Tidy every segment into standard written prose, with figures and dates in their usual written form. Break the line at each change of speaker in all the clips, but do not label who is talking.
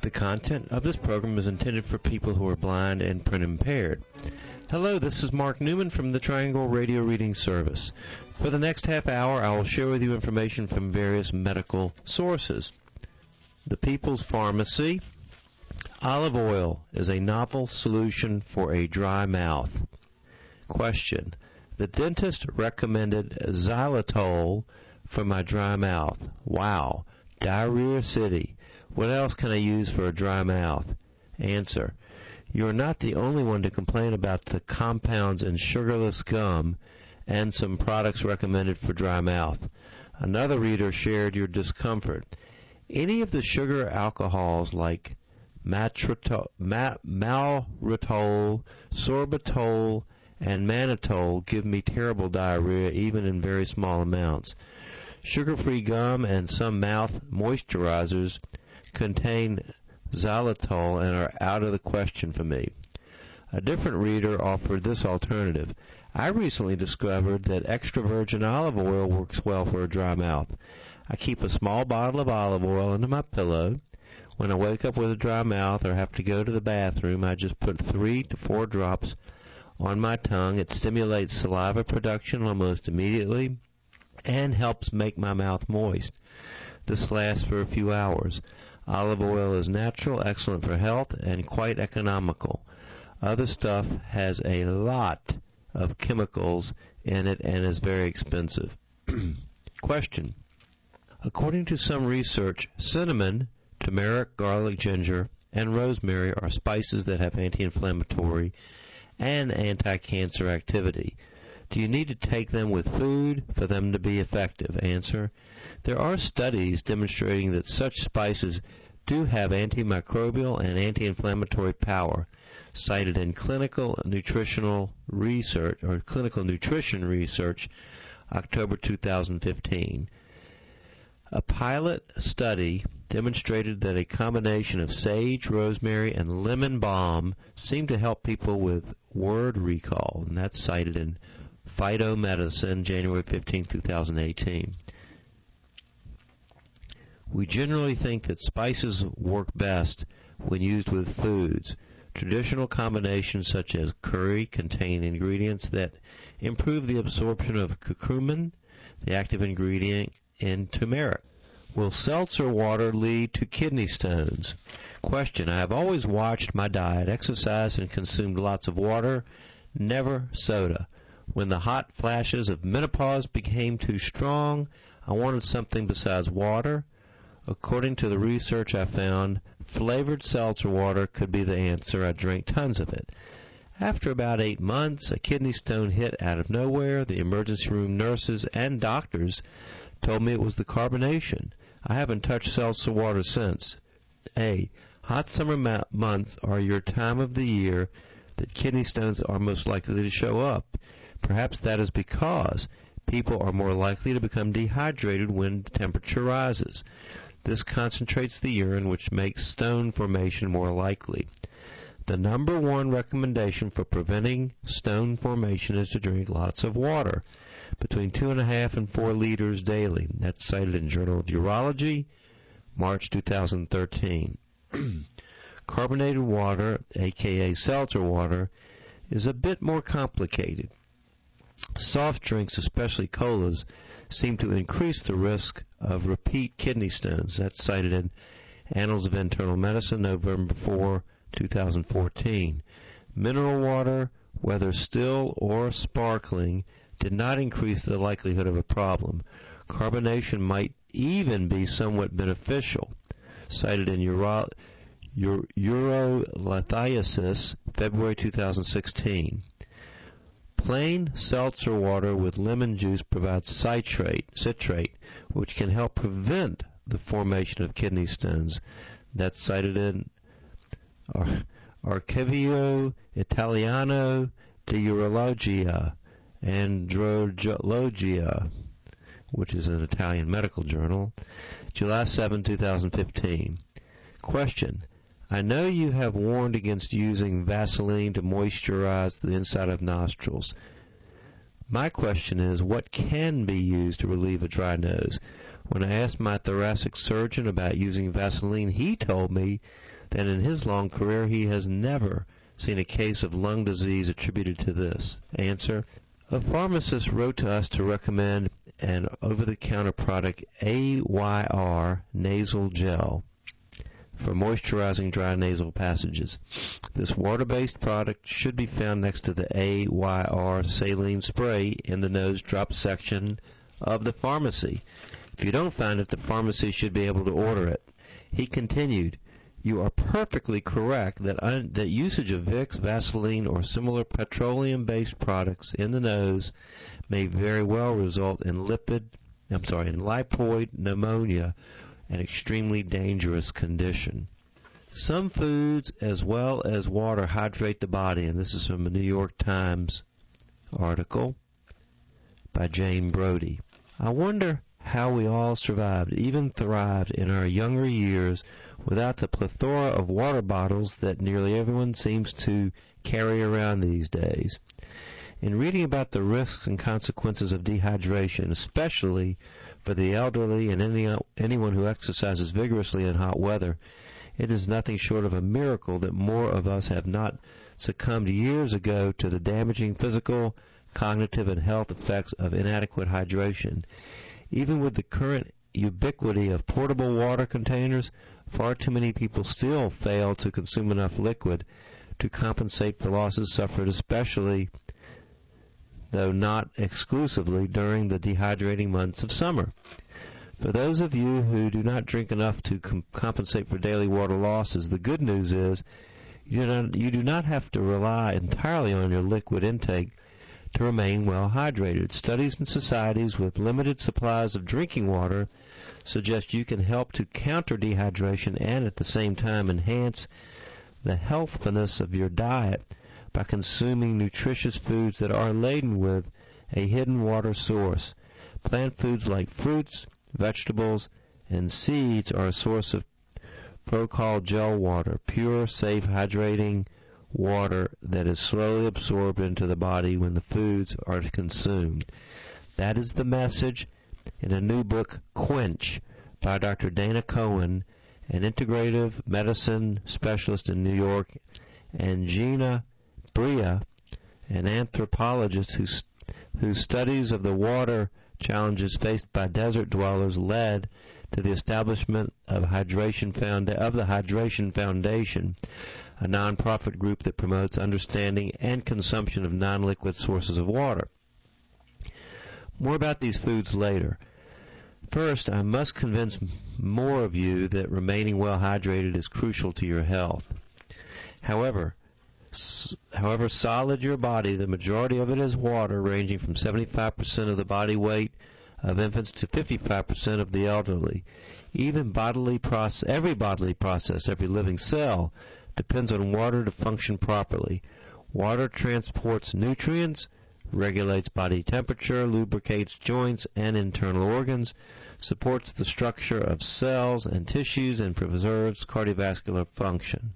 The content of this program is intended for people who are blind and print impaired. Hello, this is Mark Newman from the Triangle Radio Reading Service. For the next half hour, I will share with you information from various medical sources. The People's Pharmacy. Olive oil is a novel solution for a dry mouth. Question. The dentist recommended xylitol for my dry mouth. Wow. Diarrhea City. What else can I use for a dry mouth? Answer. You are not the only one to complain about the compounds in sugarless gum and some products recommended for dry mouth. Another reader shared your discomfort. Any of the sugar alcohols like maltitol, sorbitol, and mannitol give me terrible diarrhea even in very small amounts. Sugar-free gum and some mouth moisturizers contain xylitol and are out of the question for me. A different reader offered this alternative. I recently discovered that extra virgin olive oil works well for a dry mouth. I keep a small bottle of olive oil under my pillow. When I wake up with a dry mouth or have to go to the bathroom, I just put 3 to 4 drops on my tongue. It stimulates saliva production almost immediately and helps make my mouth moist. This lasts for a few hours. Olive oil is natural, excellent for health, and quite economical. Other stuff has a lot of chemicals in it and is very expensive. Question. According to some research, cinnamon, turmeric, garlic, ginger, and rosemary are spices that have anti-inflammatory and anti-cancer activity. Do you need to take them with food for them to be effective? Answer. There are studies demonstrating that such spices do have antimicrobial and anti-inflammatory power, cited in clinical nutrition research, October 2015. A pilot study demonstrated that a combination of sage, rosemary, and lemon balm seemed to help people with word recall, and that's cited in Phytomedicine, January 15, 2018. We generally think that spices work best when used with foods. Traditional combinations such as curry contain ingredients that improve the absorption of curcumin, the active ingredient in turmeric. Will seltzer water lead to kidney stones? Question. I have always watched my diet, exercised, and consumed lots of water, never soda. When the hot flashes of menopause became too strong, I wanted something besides water. According to the research I found, flavored seltzer water could be the answer. I drank tons of it. After about 8 months, a kidney stone hit out of nowhere. The emergency room nurses and doctors told me it was the carbonation. I haven't touched seltzer water since. A. Hot summer months are your time of the year that kidney stones are most likely to show up. Perhaps that is because people are more likely to become dehydrated when the temperature rises. This concentrates the urine, which makes stone formation more likely. The number one recommendation for preventing stone formation is to drink lots of water, between 2.5 and 4 liters daily. That's cited in Journal of Urology, March 2013. Carbonated water, aka seltzer water, is a bit more complicated. Soft drinks, especially colas, seem to increase the risk of repeat kidney stones. That's cited in Annals of Internal Medicine, November 4, 2014. Mineral water, whether still or sparkling, did not increase the likelihood of a problem. Carbonation might even be somewhat beneficial. Cited in Urolithiasis, February 2016. Plain seltzer water with lemon juice provides citrate, which can help prevent the formation of kidney stones. That's cited in Archivio Italiano di Urologia, Andrologia, which is an Italian medical journal, July 7, 2015. Question. I know you have warned against using Vaseline to moisturize the inside of nostrils. My question is, what can be used to relieve a dry nose? When I asked my thoracic surgeon about using Vaseline, he told me that in his long career he has never seen a case of lung disease attributed to this. Answer: a pharmacist wrote to us to recommend an over-the-counter product, AYR Nasal Gel, for moisturizing dry nasal passages. This water-based product should be found next to the AYR saline spray in the nose drop section of the pharmacy. If you don't find it, the pharmacy should be able to order it. He continued, you are perfectly correct that usage of Vicks, Vaseline, or similar petroleum-based products in the nose may very well result in lipoid pneumonia, an extremely dangerous condition. Some foods as well as water hydrate the body, and this is from a New York Times article by Jane Brody. I wonder how we all survived, even thrived in our younger years without the plethora of water bottles that nearly everyone seems to carry around these days. In reading about the risks and consequences of dehydration, especially for the elderly and anyone who exercises vigorously in hot weather, it is nothing short of a miracle that more of us have not succumbed years ago to the damaging physical, cognitive, and health effects of inadequate hydration. Even with the current ubiquity of portable water containers, far too many people still fail to consume enough liquid to compensate for losses suffered, especially, though not exclusively, during the dehydrating months of summer. For those of you who do not drink enough to compensate for daily water losses, the good news is you do not have to rely entirely on your liquid intake to remain well hydrated. Studies in societies with limited supplies of drinking water suggest you can help to counter dehydration and at the same time enhance the healthfulness of your diet by consuming nutritious foods that are laden with a hidden water source. Plant foods like fruits, vegetables, and seeds are a source of Procol gel water, pure, safe, hydrating water that is slowly absorbed into the body when the foods are consumed. That is the message in a new book, Quench, by Dr. Dana Cohen, an integrative medicine specialist in New York, and Gina Bria, an anthropologist whose studies of the water challenges faced by desert dwellers led to the establishment of the Hydration Foundation, a nonprofit group that promotes understanding and consumption of non-liquid sources of water. More about these foods later. First, I must convince more of you that remaining well hydrated is crucial to your health. However solid your body, the majority of it is water, ranging from 75% of the body weight of infants to 55% of the elderly. Every bodily process, every living cell, depends on water to function properly. Water transports nutrients, regulates body temperature, lubricates joints and internal organs, supports the structure of cells and tissues, and preserves cardiovascular function.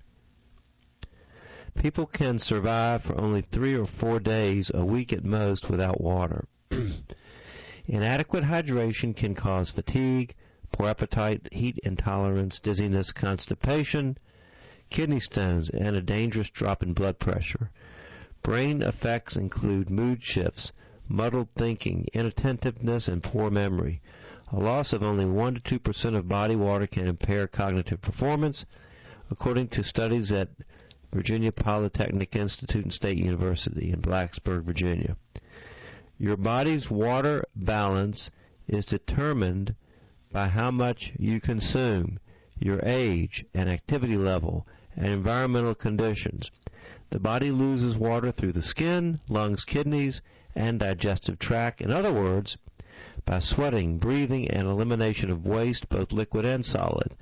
People can survive for only 3 or 4 days a week at most without water. Inadequate hydration can cause fatigue, poor appetite, heat intolerance, dizziness, constipation, kidney stones, and a dangerous drop in blood pressure. Brain effects include mood shifts, muddled thinking, inattentiveness, and poor memory. A loss of only 1 to 2% of body water can impair cognitive performance, according to studies at Virginia Polytechnic Institute and State University in Blacksburg, Virginia. Your body's water balance is determined by how much you consume, your age and activity level, and environmental conditions. The body loses water through the skin, lungs, kidneys, and digestive tract. In other words, by sweating, breathing, and elimination of waste, both liquid and solid.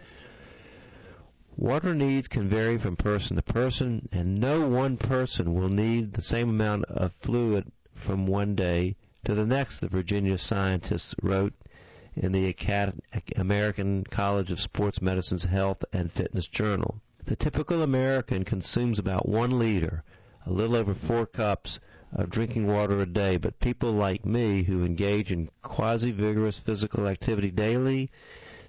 Water needs can vary from person to person, and no one person will need the same amount of fluid from one day to the next, the Virginia scientists wrote in the American College of Sports Medicine's Health and Fitness Journal. The typical American consumes about 1 liter, a little over 4 cups, of drinking water a day, but people like me who engage in quasi-vigorous physical activity daily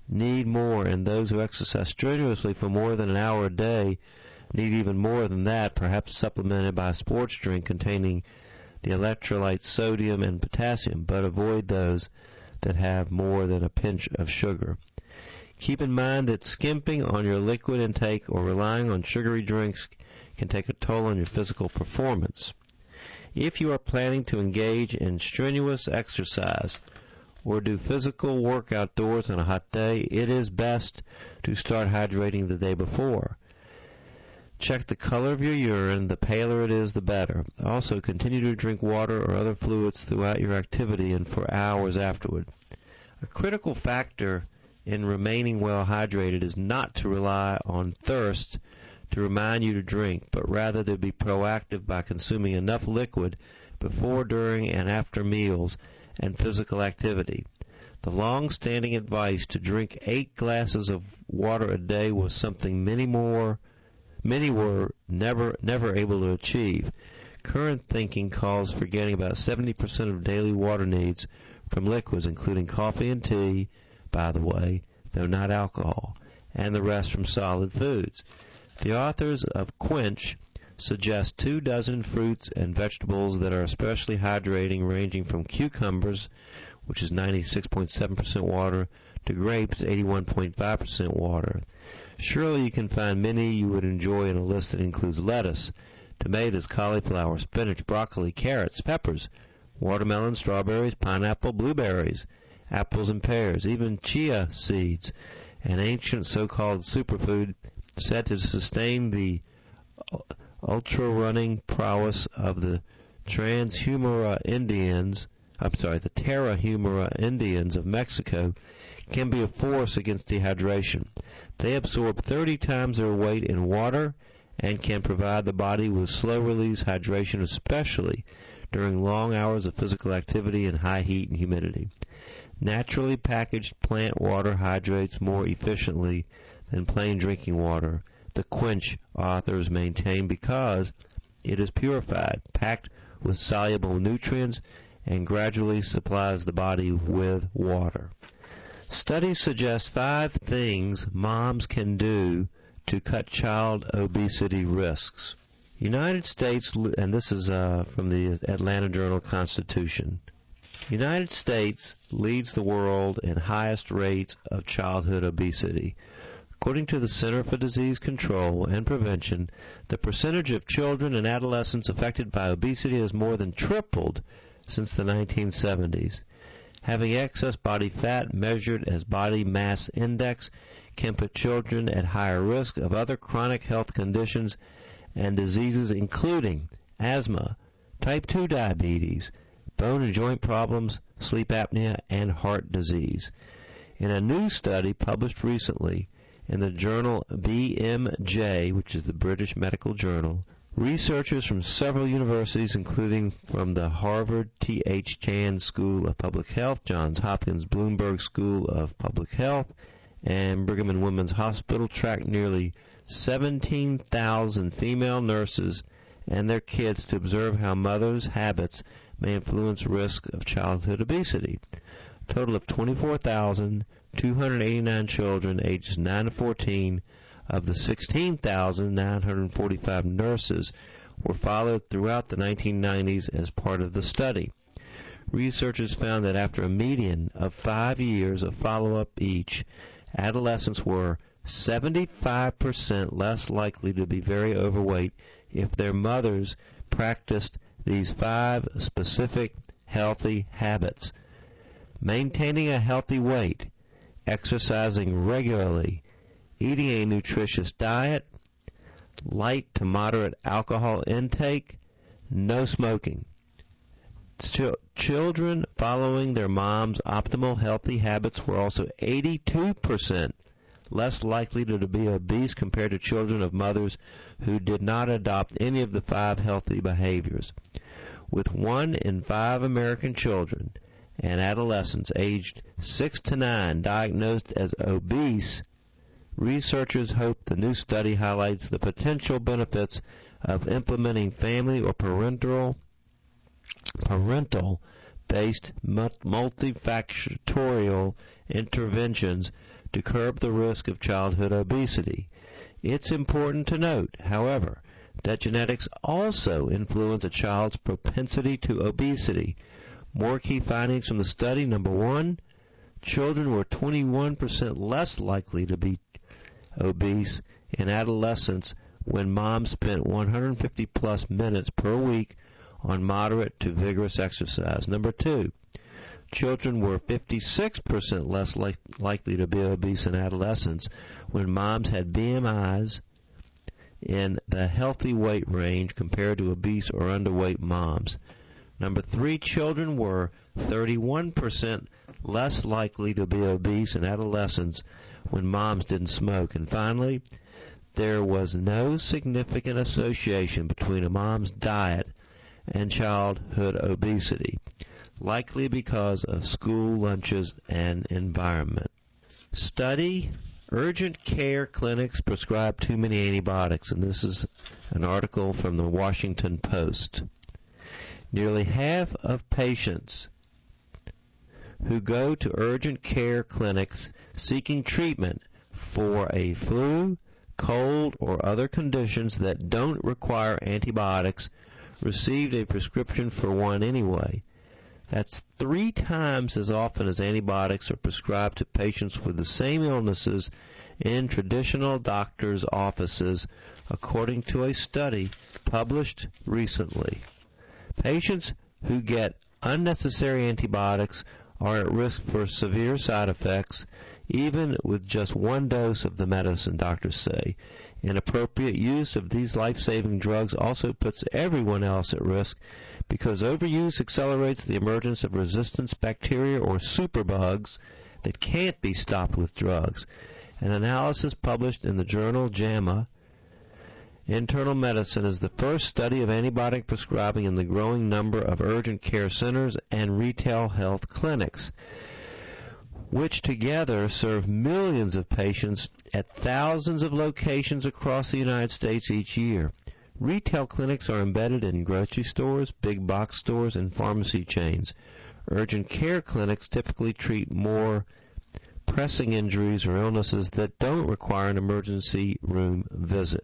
need more, and those who exercise strenuously for more than an hour a day need even more than that, perhaps supplemented by a sports drink containing the electrolytes sodium and potassium, but avoid those that have more than a pinch of sugar. Keep in mind that skimping on your liquid intake or relying on sugary drinks can take a toll on your physical performance. If you are planning to engage in strenuous exercise or do physical work outdoors on a hot day, it is best to start hydrating the day before. Check the color of your urine. The paler it is, the better. Also, continue to drink water or other fluids throughout your activity and for hours afterward. A critical factor in remaining well hydrated is not to rely on thirst to remind you to drink, but rather to be proactive by consuming enough liquid before, during, and after meals and physical activity. The long-standing advice to drink 8 glasses of water a day was something many were never able to achieve. Current thinking calls for getting about 70% of daily water needs from liquids, including coffee and tea, by the way, though not alcohol, and the rest from solid foods. The authors of Quench suggest 24 fruits and vegetables that are especially hydrating, ranging from cucumbers, which is 96.7% water, to grapes, 81.5% water. Surely you can find many you would enjoy in a list that includes lettuce, tomatoes, cauliflower, spinach, broccoli, carrots, peppers, watermelon, strawberries, pineapple, blueberries, apples and pears, even chia seeds, an ancient so-called superfood said to sustain the ultra-running prowess of the Tarahumara Indians of Mexico, can be a force against dehydration. They absorb 30 times their weight in water and can provide the body with slow-release hydration, especially during long hours of physical activity in high heat and humidity. Naturally packaged plant water hydrates more efficiently than plain drinking water, the Quench authors maintain, because it is purified, packed with soluble nutrients, and gradually supplies the body with water. Studies suggest 5 things moms can do to cut child obesity risks. United States, and this is from the Atlanta Journal-Constitution, United States leads the world in highest rates of childhood obesity. According to the Center for Disease Control and Prevention, the percentage of children and adolescents affected by obesity has more than tripled since the 1970s. Having excess body fat measured as body mass index can put children at higher risk of other chronic health conditions and diseases, including asthma, type 2 diabetes, bone and joint problems, sleep apnea, and heart disease. In a new study published recently in the journal BMJ, which is the British Medical Journal, researchers from several universities, including from the Harvard T.H. Chan School of Public Health, Johns Hopkins Bloomberg School of Public Health, and Brigham and Women's Hospital, tracked nearly 17,000 female nurses and their kids to observe how mothers' habits may influence risk of childhood obesity. A total of 24,289 children ages 9 to 14 of the 16,945 nurses were followed throughout the 1990s as part of the study. Researchers found that after a median of 5 years of follow-up each, adolescents were 75% less likely to be very overweight if their mothers practiced these 5 specific healthy habits: maintaining a healthy weight, exercising regularly, eating a nutritious diet, light to moderate alcohol intake, no smoking. Children following their mom's optimal healthy habits were also 82% less likely to be obese compared to children of mothers who did not adopt any of the 5 healthy behaviors. With 1 in 5 American children and adolescents aged 6 to 9 diagnosed as obese, researchers hope the new study highlights the potential benefits of implementing family or parental-based multifactorial interventions to curb the risk of childhood obesity. It's important to note, however, that genetics also influence a child's propensity to obesity. More key findings from the study. Number one, children were 21% less likely to be obese in adolescence when moms spent 150 plus minutes per week on moderate to vigorous exercise. Number two, children were 56% less likely to be obese in adolescence when moms had BMIs in the healthy weight range compared to obese or underweight moms. Number three, children were 31% less likely to be obese in adolescence when moms didn't smoke. And finally, there was no significant association between a mom's diet and childhood obesity, likely because of school lunches and environment. Study: urgent care clinics prescribe too many antibiotics, and this is an article from the Washington Post. Nearly half of patients who go to urgent care clinics seeking treatment for a flu, cold, or other conditions that don't require antibiotics received a prescription for one anyway. That's 3 times as often as antibiotics are prescribed to patients with the same illnesses in traditional doctors' offices, according to a study published recently. Patients who get unnecessary antibiotics are at risk for severe side effects, even with just 1 dose of the medicine, doctors say. Inappropriate use of these life-saving drugs also puts everyone else at risk because overuse accelerates the emergence of resistant bacteria or superbugs that can't be stopped with drugs. An analysis published in the journal JAMA Internal Medicine is the first study of antibiotic prescribing in the growing number of urgent care centers and retail health clinics, which together serve millions of patients at thousands of locations across the United States each year. Retail clinics are embedded in grocery stores, big box stores, and pharmacy chains. Urgent care clinics typically treat more pressing injuries or illnesses that don't require an emergency room visit.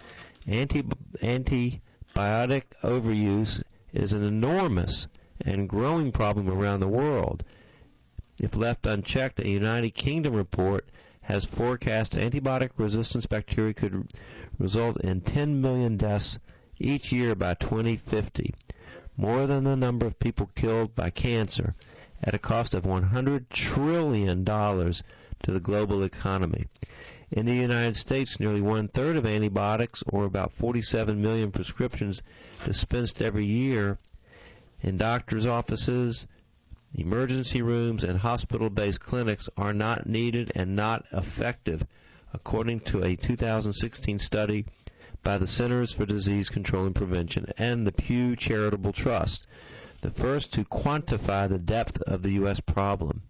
Antibiotic overuse is an enormous and growing problem around the world. If left unchecked, a United Kingdom report has forecast antibiotic-resistant bacteria could result in 10 million deaths each year by 2050, more than the number of people killed by cancer, at a cost of $100 trillion to the global economy. In the United States, nearly 1/3 of antibiotics, or about 47 million prescriptions dispensed every year in doctors' offices, emergency rooms, and hospital-based clinics, are not needed and not effective, according to a 2016 study by the Centers for Disease Control and Prevention and the Pew Charitable Trust, the first to quantify the depth of the U.S. problem.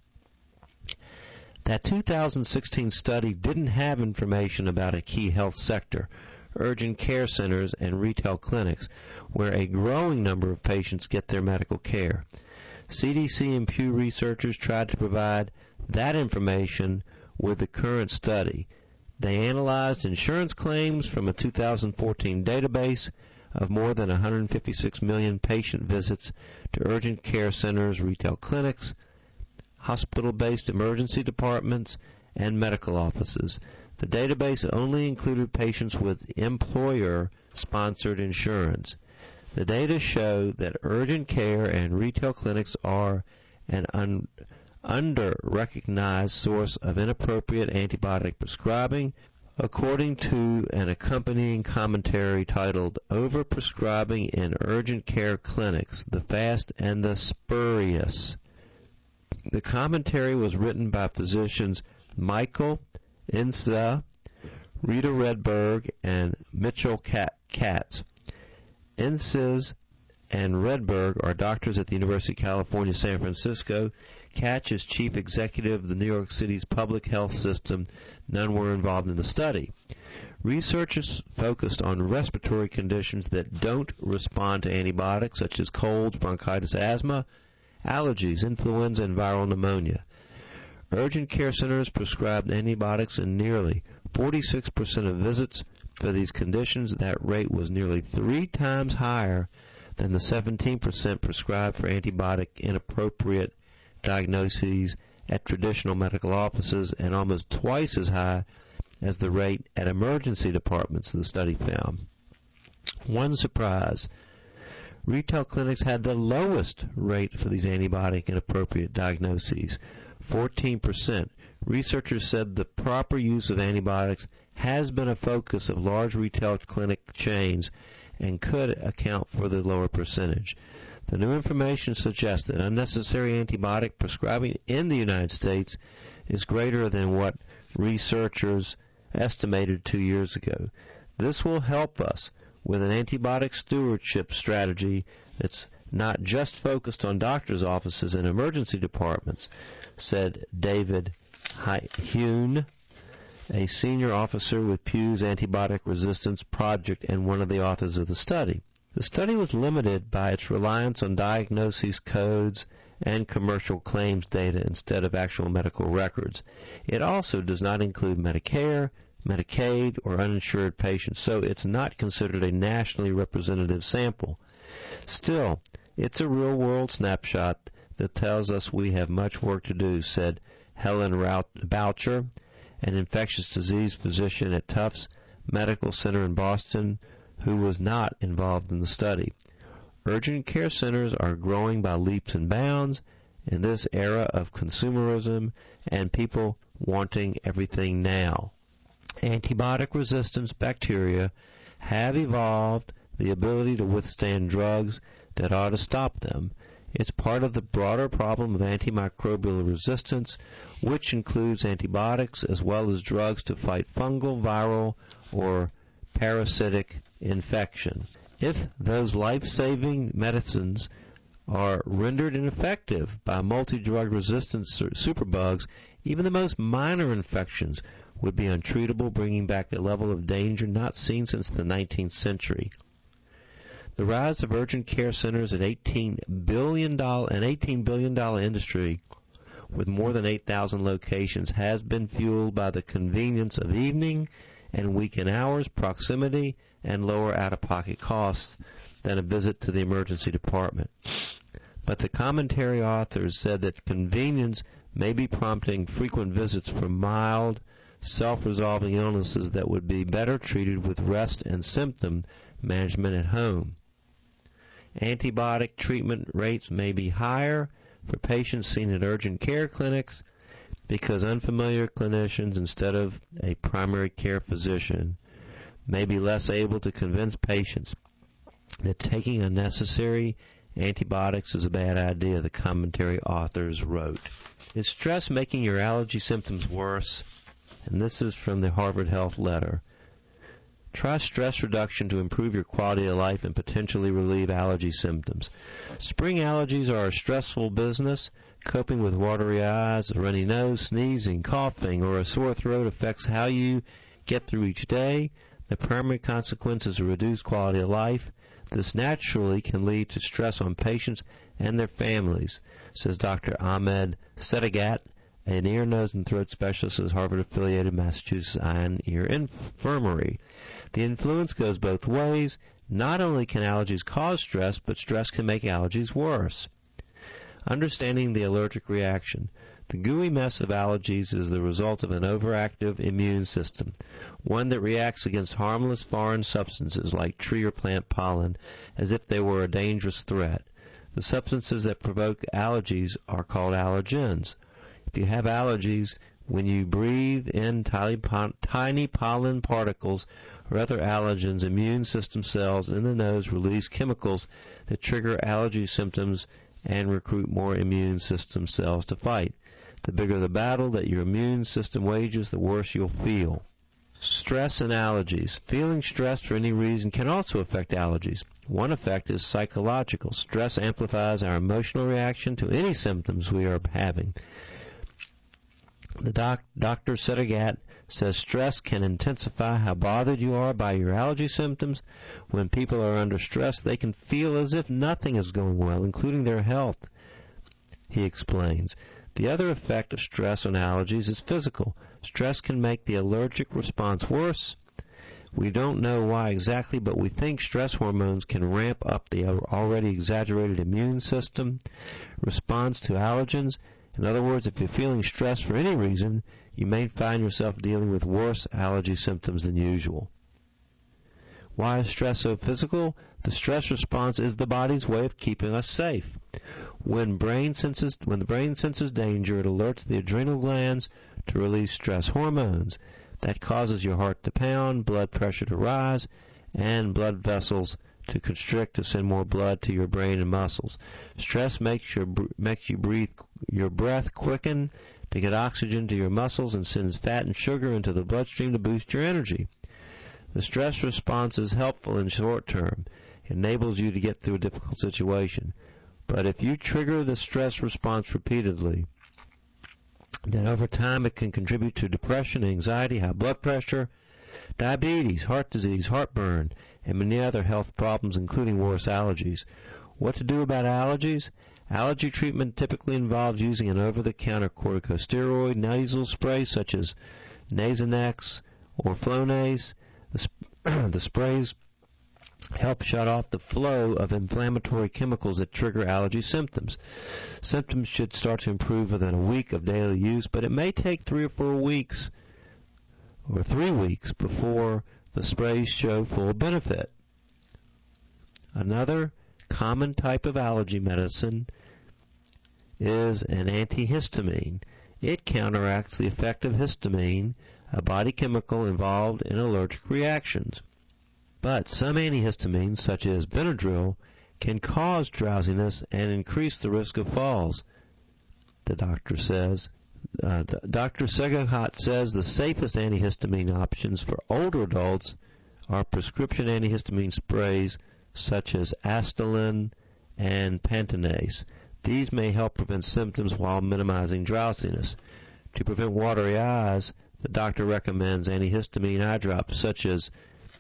That 2016 study didn't have information about a key health sector, urgent care centers and retail clinics, where a growing number of patients get their medical care. CDC and Pew researchers tried to provide that information with the current study. They analyzed insurance claims from a 2014 database of more than 156 million patient visits to urgent care centers, retail clinics, hospital-based emergency departments, and medical offices. The database only included patients with employer-sponsored insurance. The data show that urgent care and retail clinics are an under-recognized source of inappropriate antibiotic prescribing, according to an accompanying commentary titled "Overprescribing in Urgent Care Clinics, the Fast and the Spurious." The commentary was written by physicians Michael Ince, Rita Redberg, and Mitchell Katz. Ince and Redberg are doctors at the University of California, San Francisco. Katz is chief executive of the New York City's public health system. None were involved in the study. Researchers focused on respiratory conditions that don't respond to antibiotics, such as colds, bronchitis, asthma, allergies, influenza, and viral pneumonia. Urgent care centers prescribed antibiotics in nearly 46% of visits for these conditions. That rate was nearly 3 times higher than the 17% prescribed for antibiotic inappropriate diagnoses at traditional medical offices, and almost twice as high as the rate at emergency departments, the study found. One surprise: retail clinics had the lowest rate for these antibiotic inappropriate diagnoses, 14%. Researchers said the proper use of antibiotics has been a focus of large retail clinic chains and could account for the lower percentage. The new information suggests that unnecessary antibiotic prescribing in the United States is greater than what researchers estimated 2 years ago. This will help us with an antibiotic stewardship strategy that's not just focused on doctors' offices and emergency departments, said David Hune, a senior officer with Pew's Antibiotic Resistance Project and one of the authors of the study. The study was limited by its reliance on diagnosis codes and commercial claims data instead of actual medical records. It also does not include Medicare, Medicaid, or uninsured patients, so it's not considered a nationally representative sample. Still, it's a real-world snapshot that tells us we have much work to do, said Helen Boucher, an infectious disease physician at Tufts Medical Center in Boston, who was not involved in the study. Urgent care centers are growing by leaps and bounds in this era of consumerism and people wanting everything now. Antibiotic resistance bacteria have evolved the ability to withstand drugs that ought to stop them. It's part of the broader problem of antimicrobial resistance, which includes antibiotics as well as drugs to fight fungal, viral, or parasitic infection. If those life-saving medicines are rendered ineffective by multi-drug resistant superbugs, even the most minor infections would be untreatable, bringing back a level of danger not seen since the 19th century. The rise of urgent care centers, an $18 billion industry with more than 8,000 locations, has been fueled by the convenience of evening and weekend hours, proximity, and lower out-of-pocket costs than a visit to the emergency department. But the commentary authors said that convenience may be prompting frequent visits for mild, self-resolving illnesses that would be better treated with rest and symptom management at home. Antibiotic treatment rates may be higher for patients seen at urgent care clinics because unfamiliar clinicians, instead of a primary care physician, may be less able to convince patients that taking unnecessary antibiotics is a bad idea, the commentary authors wrote. Is stress making your allergy symptoms worse? And this is from the Harvard Health Letter. Try stress reduction to improve your quality of life and potentially relieve allergy symptoms. Spring allergies are a stressful business. Coping with watery eyes, a runny nose, sneezing, coughing, or a sore throat affects how you get through each day. The primary consequence is a reduced quality of life. This naturally can lead to stress on patients and their families, says Dr. Ahmed Sedigat, an ear, nose, and throat specialist at Harvard-affiliated Massachusetts Eye and Ear Infirmary. The influence goes both ways. Not only can allergies cause stress, but stress can make allergies worse. Understanding the allergic reaction. The gooey mess of allergies is the result of an overactive immune system, one that reacts against harmless foreign substances like tree or plant pollen as if they were a dangerous threat. The substances that provoke allergies are called allergens. If you have allergies, when you breathe in tiny pollen particles or other allergens, immune system cells in the nose release chemicals that trigger allergy symptoms and recruit more immune system cells to fight. The bigger the battle that your immune system wages, the worse you'll feel. Stress and allergies. Feeling stressed for any reason can also affect allergies. One effect is psychological. Stress amplifies our emotional reaction to any symptoms we are having. The Dr. Sedigat says stress can intensify how bothered you are by your allergy symptoms. When people are under stress, they can feel as if nothing is going well, including their health. He explains, The other effect of stress on allergies is physical. Stress can make the allergic response worse. We don't know why exactly, but we think stress hormones can ramp up the already exaggerated immune system response to allergens. In other words, if you're feeling stressed for any reason, you may find yourself dealing with worse allergy symptoms than usual. Why is stress so physical? The stress response is the body's way of keeping us safe. When the brain senses danger, it alerts the adrenal glands to release stress hormones. That causes your heart to pound, blood pressure to rise, and blood vessels to constrict to send more blood to your brain and muscles. Stress makes your breath quicken to get oxygen to your muscles and sends fat and sugar into the bloodstream to boost your energy. The stress response is helpful in short term. It enables you to get through a difficult situation. But if you trigger the stress response repeatedly, then over time it can contribute to depression, anxiety, high blood pressure, diabetes, heart disease, heartburn, and many other health problems, including worse allergies. What to do about allergies? Allergy treatment typically involves using an over-the-counter corticosteroid nasal spray such as Nasonex or Flonase. The sprays help shut off the flow of inflammatory chemicals that trigger allergy symptoms. Symptoms should start to improve within a week of daily use, but it may take 3 or 4 weeks or 3 weeks before the sprays show full benefit. Another common type of allergy medicine is an antihistamine. It counteracts the effect of histamine, a body chemical involved in allergic reactions. But some antihistamines, such as Benadryl, can cause drowsiness and increase the risk of falls, the doctor says. Dr. Segahat says the safest antihistamine options for older adults are prescription antihistamine sprays such as Astelin and Pantanase. These may help prevent symptoms while minimizing drowsiness. To prevent watery eyes, the doctor recommends antihistamine eye drops such as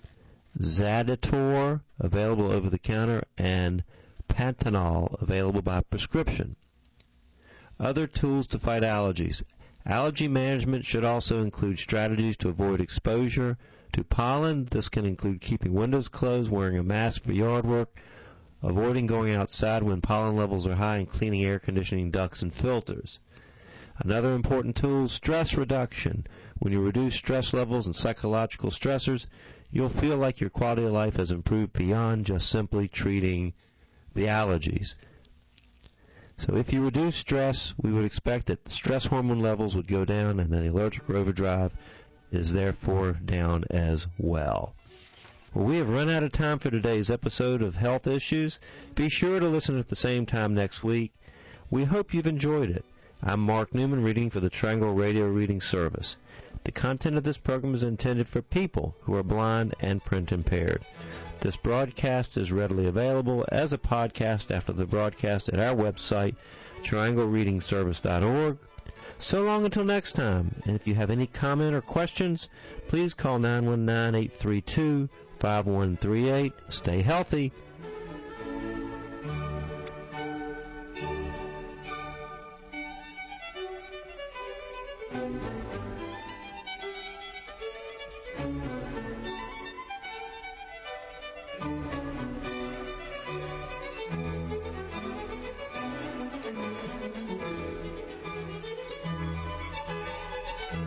Zaditor, available over the counter, and Pantanol, available by prescription. Other tools to fight allergies. Allergy management should also include strategies to avoid exposure to pollen. This can include keeping windows closed, wearing a mask for yard work, avoiding going outside when pollen levels are high, and cleaning air conditioning ducts and filters. Another important tool, stress reduction. When you reduce stress levels and psychological stressors, you'll feel like your quality of life has improved beyond just simply treating the allergies. So if you reduce stress, we would expect that the stress hormone levels would go down, and the allergic overdrive is therefore down as well. Well, we have run out of time for today's episode of Health Issues. Be sure to listen at the same time next week. We hope you've enjoyed it. I'm Mark Newman, reading for the Triangle Radio Reading Service. The content of this program is intended for people who are blind and print impaired. This broadcast is readily available as a podcast after the broadcast at our website, trianglereadingservice.org. So long until next time, and if you have any comment or questions, please call 919-832-5138. Stay healthy.